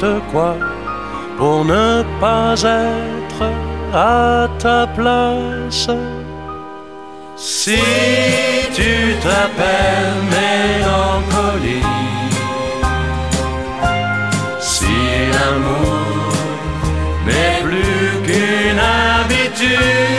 n'importe quoi pour ne pas être à ta place. Si tu t'appelles mélancolie, si l'amour n'est plus qu'une habitude,